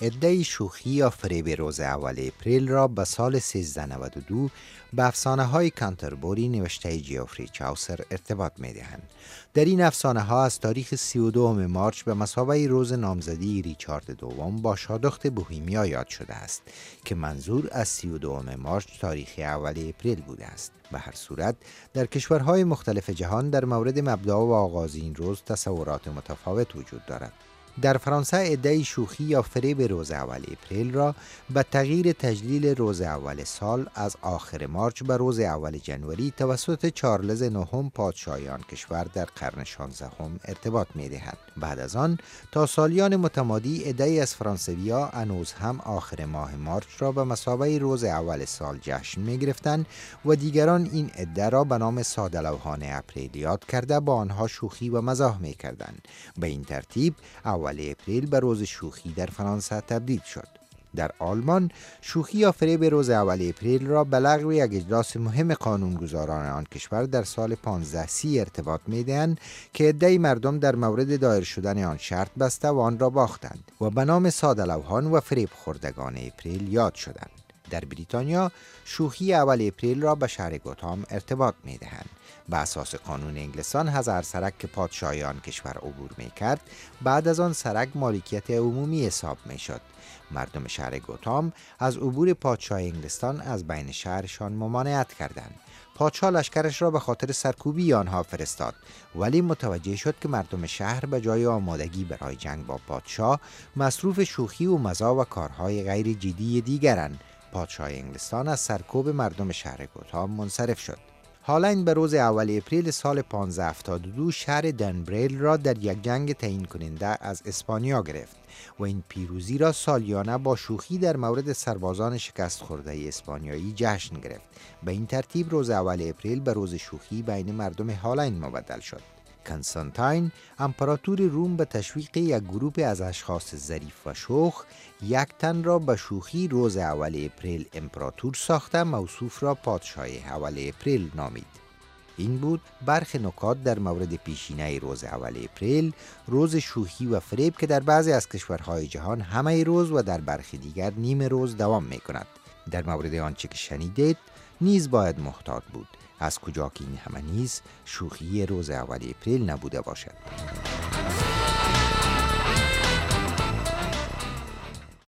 ادعای شوخی یا فریب روز اول اپریل را به سال 1392 به افسانه‌های کانتربوری نوشته جیوفری چاوسر ارتباط می‌دهند. در این افسانه‌ها از تاریخ 32 مارچ به مثابه روز نامزدی ریچارد دوم با شادخت بوهیمیا یاد شده است که منظور از 32 مارچ تاریخ اول اپریل بوده است. به هر صورت در کشورهای مختلف جهان در مورد مبدا و آغاز این روز تصورات متفاوت وجود دارد. در فرانسه ادعای شوخی یا فریب روز اول اپریل را به تغییر تجلیل روز اول سال از آخر مارچ به روز اول جنوری توسط چارلز نهم پادشاه آن کشور در قرن 16 ارتباط می دهند. بعد از آن تا سالیان متمادی ادعای از فرانسوی‌ها هنوز هم آخر ماه مارچ را به مثابه روز اول سال جشن می گرفتند و دیگران این ادعا را به نام ساده لوحان اپریل یاد کرده با آنها شوخی و مزاح می کردند. به این ترتیب اول اپریل به روز شوخی در فرانسه تبدیل شد. در آلمان شوخی یا فریب روز اول اپریل را به لغو یک اجلاس مهم قانونگذاران آن کشور در سال 1530 ارتباط می‌دهند که عده‌ای مردم در مورد دایر شدن آن شرط بسته و آن را باختند و به نام ساده لوحان و فریب خوردگان اپریل یاد شدند. در بریتانیا شوخی اول اپریل را به شهر گوتام ارتباط می‌دهند. به اساس قانون انگلستان از هر سرک که پادشاه آن کشور عبور می‌کرد بعد از آن سرک مالکیت عمومی حساب می‌شد. مردم شهر گوتام از عبور پادشاه انگلستان از بین شهرشان ممانعت کردند. پادشاه لشکرش را به خاطر سرکوبی آنها فرستاد، ولی متوجه شد که مردم شهر به جای آمادگی برای جنگ با پادشاه مصروف شوخی و مزاح و کارهای غیر جدی دیگرند. پادشاه انگلستان از سرکوب مردم شهر گوتام منصرف شد. هالند به روز اول اپریل سال 1572 شهر دنبریل را در یک جنگ تعیین کننده از اسپانیا گرفت و این پیروزی را سالیانه با شوخی در مورد سربازان شکست خورده اسپانیایی جشن گرفت. به این ترتیب روز اول اپریل به روز شوخی بین مردم هالند مبدل شد. کنستانتین امپراتور روم به تشویق یک گروه از اشخاص ظریف و شوخ یک تن را به شوخی روز اول اپریل امپراتور ساخته موصوف را پادشاه اول اپریل نامید. این بود برخی نکات در مورد پیشینه روز اول اپریل، روز شوخی و فریب که در بعضی از کشورهای جهان همه روز و در برخی دیگر نیم روز دوام می کند. در مورد آنچه که شنیدید نیز باید محتاط بود، از کجا که این همه نیز شوخی روز اول اپریل نبوده باشد.